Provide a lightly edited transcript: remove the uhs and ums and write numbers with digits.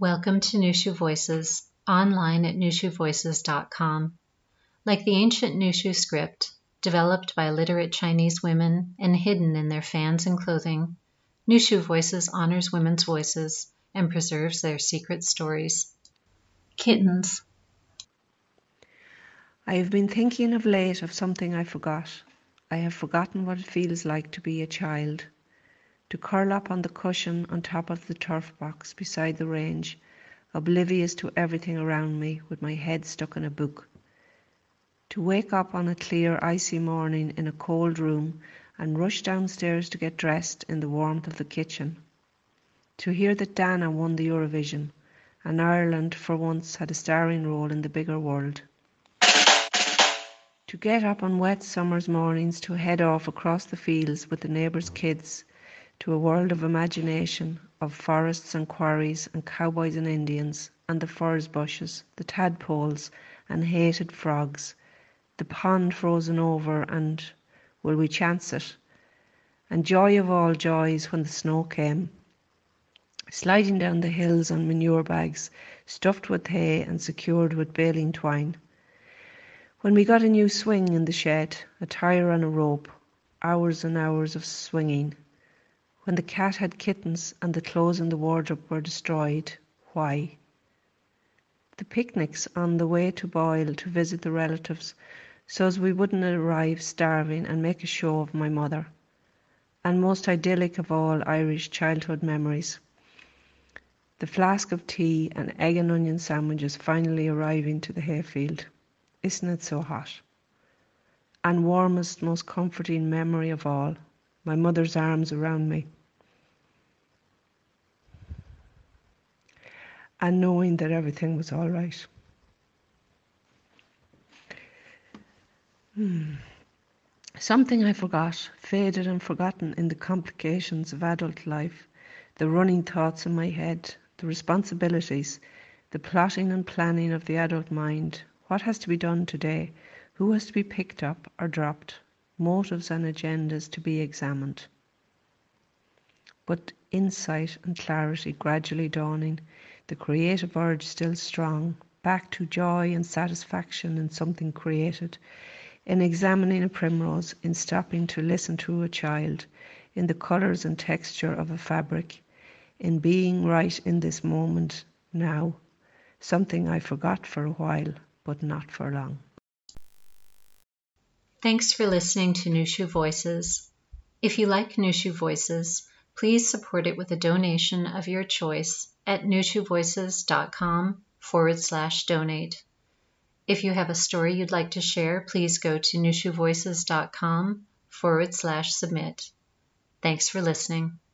Welcome to Nushu Voices, online at nushuvoices.com. Like the ancient Nushu script, developed by literate Chinese women and hidden in their fans and clothing, Nushu Voices honors women's voices and preserves their secret stories. Kittens. I have been thinking of late of something I forgot. I have forgotten what it feels like to be a child, to curl up on the cushion on top of the turf box beside the range, oblivious to everything around me with my head stuck in a book. To wake up on a clear, icy morning in a cold room and rush downstairs to get dressed in the warmth of the kitchen. To hear that Dana won the Eurovision and Ireland for once had a starring role in the bigger world. To get up on wet summer's mornings to head off across the fields with the neighbours' kids to a world of imagination, of forests and quarries and cowboys and Indians and the furze bushes, the tadpoles and hated frogs, the pond frozen over and will we chance it? And joy of all joys when the snow came, sliding down the hills on manure bags, stuffed with hay and secured with baling twine. When we got a new swing in the shed, a tire and a rope, hours and hours of swinging. When the cat had kittens and the clothes in the wardrobe were destroyed, why? The picnics on the way to Boyle to visit the relatives so as we wouldn't arrive starving and make a show of my mother. And most idyllic of all Irish childhood memories, the flask of tea and egg and onion sandwiches finally arriving to the hayfield. Isn't it so hot? And warmest, most comforting memory of all, my mother's arms around me. And knowing that everything was all right. Something I forgot, faded and forgotten in the complications of adult life, the running thoughts in my head, the responsibilities, the plotting and planning of the adult mind. What has to be done today? Who has to be picked up or dropped? Motives and agendas to be examined. But insight and clarity gradually dawning, the creative urge still strong, back to joy and satisfaction in something created, in examining a primrose, in stopping to listen to a child, in the colours and texture of a fabric, in being right in this moment now, something I forgot for a while, but not for long. Thanks for listening to Nushu Voices. If you like Nushu Voices, please support it with a donation of your choice at nushuvoices.com/donate. If you have a story you'd like to share, please go to nushuvoices.com/submit. Thanks for listening.